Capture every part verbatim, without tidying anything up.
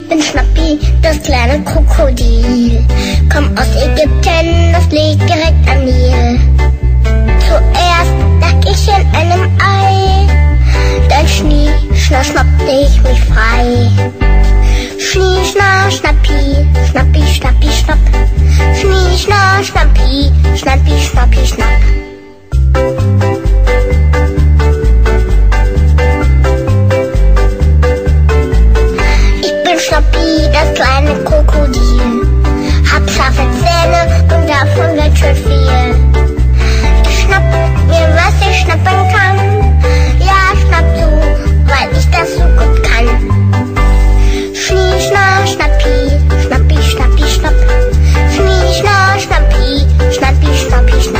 bin Schnappi, das kleine Krokodil. Komm aus Ägypten, das liegt direkt am Nil. Zuerst lag ich in einem Ei, dann schnie, schna, schnappte ich mich frei. Schnie, schna, schnappi, schnappi, schnappi, schnapp. Schnie, schna, schnappi, schnappi, schnappi, schnapp. Schnappi, das kleine Krokodil. Hab scharfe Zähne und davon wird schon viel. Ich schnapp mir, was ich schnappen kann. Ja, schnapp zu, weil ich das so gut kann. Schnie, schna, schnappi, schnappi, schnappi, schnapp. Schnie, schna, schnappi, schnappi, schnappi, schnapp.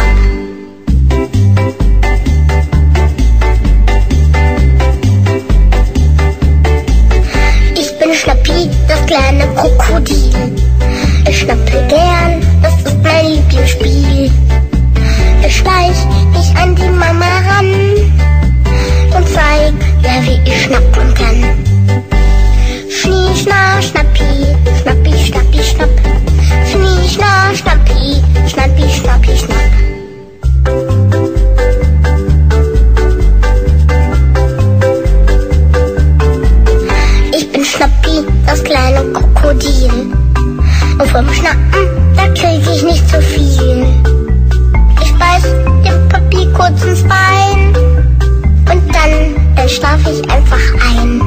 Schnappi, das kleine Krokodil. Ich schnappe gern, das ist mein Lieblingsspiel. Ich schleich mich an die Mama ran und zeig, ja, wie ich schnappen kann. Schnie, schna, schnappi, schnappi, schnappi, schnapp. Schnie, schna, schnappi, schnappi, schnappi, schnapp. Schnappi, das kleine Krokodil. Und vom Schnappen, da krieg ich nicht so viel. Ich beiß dem Papi kurz ins Bein und dann, dann schlaf ich einfach ein.